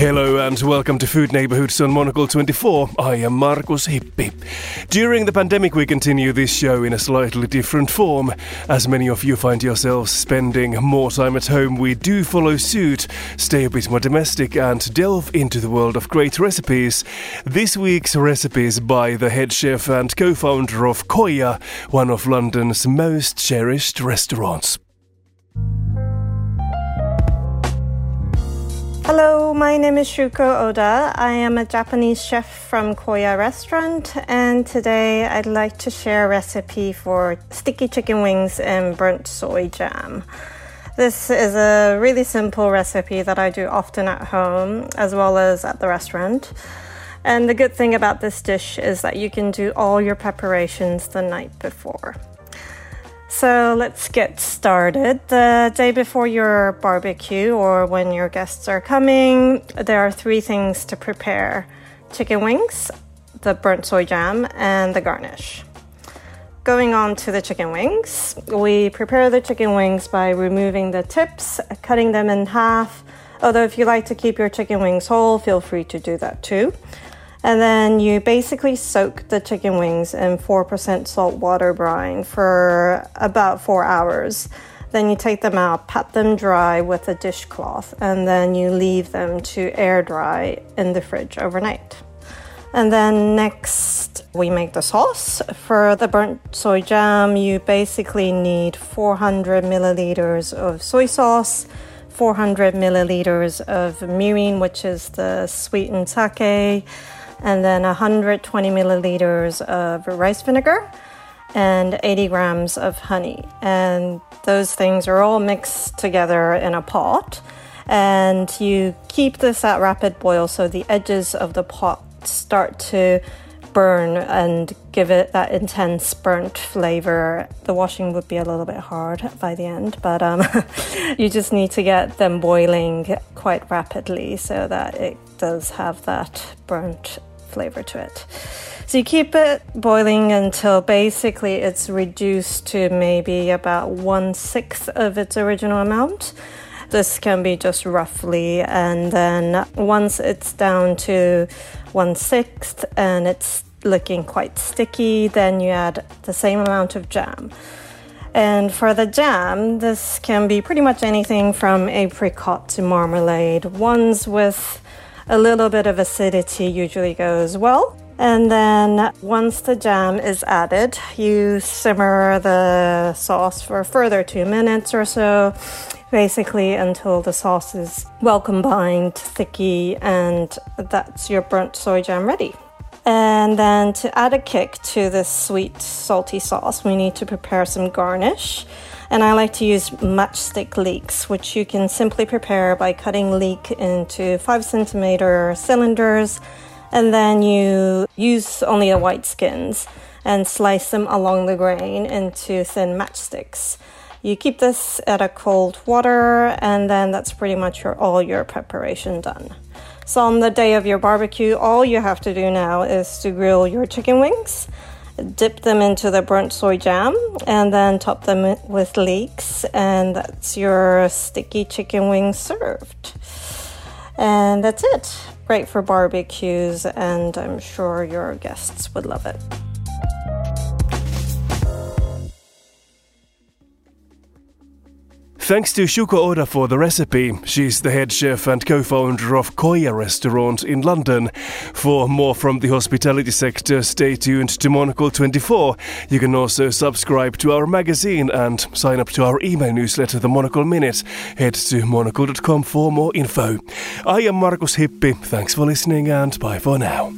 Hello and welcome to Food Neighborhoods on Monocle 24. I am Markus Hippi. During the pandemic we continue this show in a slightly different form. As many of you find yourselves spending more time at home, we do follow suit, stay a bit more domestic and delve into the world of great recipes. This week's recipe is by the head chef and co-founder of Koya, one of London's most cherished restaurants. Hello, my name is Shuko Oda. I am a Japanese chef from Koya Restaurant, and today I'd like to share a recipe for sticky chicken wings and burnt soy jam. This is a really simple recipe that I do often at home as well as at the restaurant. And the good thing about this dish is that you can do all your preparations the night before. So let's get started. The day before your barbecue or when your guests are coming, there are 3 things to prepare: chicken wings, the burnt soy jam, and the garnish. Going on to the chicken wings, we prepare the chicken wings by removing the tips, cutting them in half. Although if you like to keep your chicken wings whole, feel free to do that too. And then you basically soak the chicken wings in 4% salt water brine for about 4 hours. Then you take them out, pat them dry with a dishcloth, and then you leave them to air dry in the fridge overnight. And then next, we make the sauce. For the burnt soy jam, you basically need 400 milliliters of soy sauce, 400 milliliters of mirin, which is the sweetened sake, and then 120 milliliters of rice vinegar and 80 grams of honey. And those things are all mixed together in a pot. And you keep this at rapid boil so the edges of the pot start to burn and give it that intense burnt flavor. The washing would be a little bit hard by the end, but you just need to get them boiling quite rapidly so that it does have that burnt flavor to it. So you keep it boiling until basically it's reduced to maybe about 1/6 of its original amount. This can be just roughly, and then once it's down to 1/6 and it's looking quite sticky, then you add the same amount of jam. And for the jam, this can be pretty much anything from apricot to marmalade. Ones with a little bit of acidity usually goes well. And then once the jam is added, you simmer the sauce for a further 2 minutes or so, basically until the sauce is well combined, thicky, and that's your burnt soy jam ready. And then to add a kick to this sweet, salty sauce, we need to prepare some garnish. And I like to use matchstick leeks, which you can simply prepare by cutting leek into 5-centimeter cylinders. And then you use only the white skins and slice them along the grain into thin matchsticks. You keep this at a cold water, and then that's pretty much all your preparation done. So on the day of your barbecue, all you have to do now is to grill your chicken wings, dip them into the burnt soy jam, and then top them with leeks, and that's your sticky chicken wings served. And that's it. Great for barbecues, and I'm sure your guests would love it. Thanks to Shuko Oda for the recipe. She's the head chef and co-founder of Koya Restaurant in London. For more from the hospitality sector, stay tuned to Monocle 24. You can also subscribe to our magazine and sign up to our email newsletter, The Monocle Minute. Head to monocle.com for more info. I am Markus Hippi. Thanks for listening and bye for now.